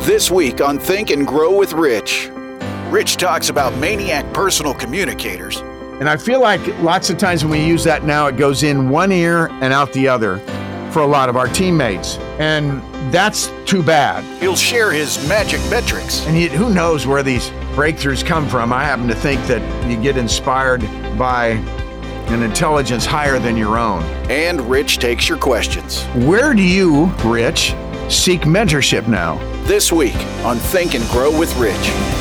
This week on Think and Grow with Rich. Rich talks about maniac personal communicators. And I feel like lots of times when we use that now, it goes in one ear and out the other for a lot of our teammates. And that's too bad. He'll share his magic metrics. And who knows where these breakthroughs come from. I happen to think that you get inspired by an intelligence higher than your own. And Rich takes your questions. Where do you, Rich, seek mentorship now? This week on Think and Grow with Rich.